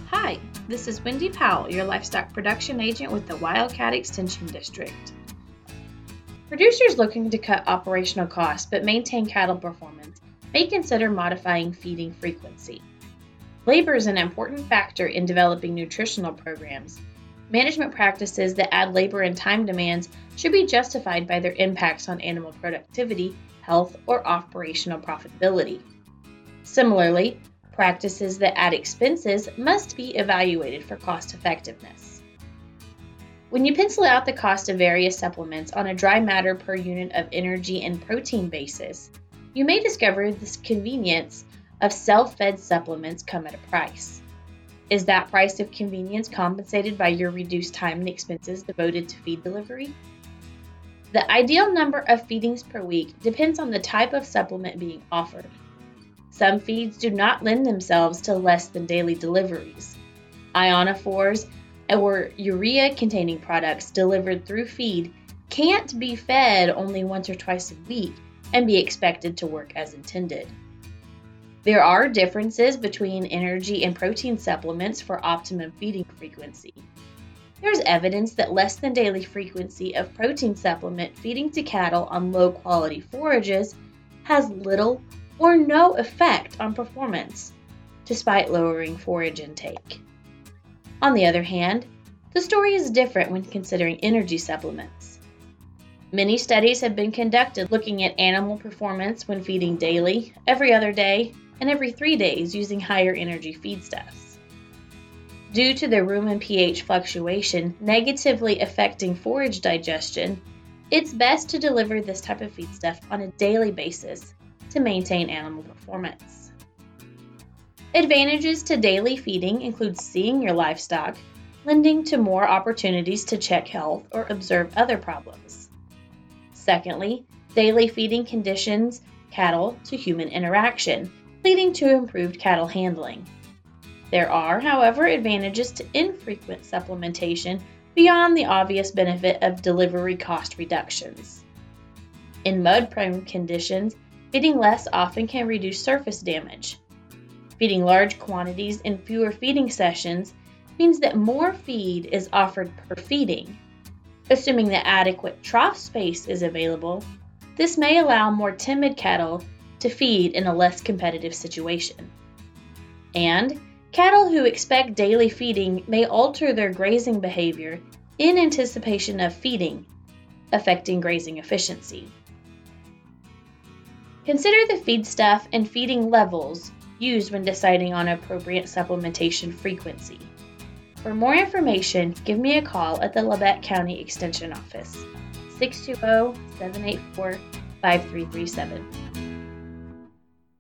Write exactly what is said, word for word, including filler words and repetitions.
Hi, this is Wendy Powell, your livestock production agent with the Wildcat Extension District. Producers looking to cut operational costs but maintain cattle performance may consider modifying feeding frequency. Labor is an important factor in developing nutritional programs. Management practices that add labor and time demands should be justified by their impacts on animal productivity, health, or operational profitability. Similarly, practices that add expenses must be evaluated for cost effectiveness. When you pencil out the cost of various supplements on a dry matter per unit of energy and protein basis, you may discover the convenience of self-fed supplements come at a price. Is that price of convenience compensated by your reduced time and expenses devoted to feed delivery? The ideal number of feedings per week depends on the type of supplement being offered. Some feeds do not lend themselves to less than daily deliveries. Ionophores or urea-containing products delivered through feed can't be fed only once or twice a week and be expected to work as intended. There are differences between energy and protein supplements for optimum feeding frequency. There's evidence that less than daily frequency of protein supplement feeding to cattle on low-quality forages has little or no effect on performance, despite lowering forage intake. On the other hand, the story is different when considering energy supplements. Many studies have been conducted looking at animal performance when feeding daily, every other day, and every three days using higher energy feedstuffs. Due to the rumen pH fluctuation negatively affecting forage digestion, it's best to deliver this type of feedstuff on a daily basis to maintain animal performance. Advantages to daily feeding include seeing your livestock, lending to more opportunities to check health or observe other problems. Secondly, daily feeding conditions cattle to human interaction, leading to improved cattle handling. There are, however, advantages to infrequent supplementation beyond the obvious benefit of delivery cost reductions. In mud-prone conditions, feeding less often can reduce surface damage. Feeding large quantities in fewer feeding sessions means that more feed is offered per feeding. Assuming that adequate trough space is available, this may allow more timid cattle to feed in a less competitive situation. And cattle who expect daily feeding may alter their grazing behavior in anticipation of feeding, affecting grazing efficiency. Consider the feedstuff and feeding levels used when deciding on appropriate supplementation frequency. For more information, give me a call at the Labette County Extension Office, six two zero, seven eight four, five three three seven.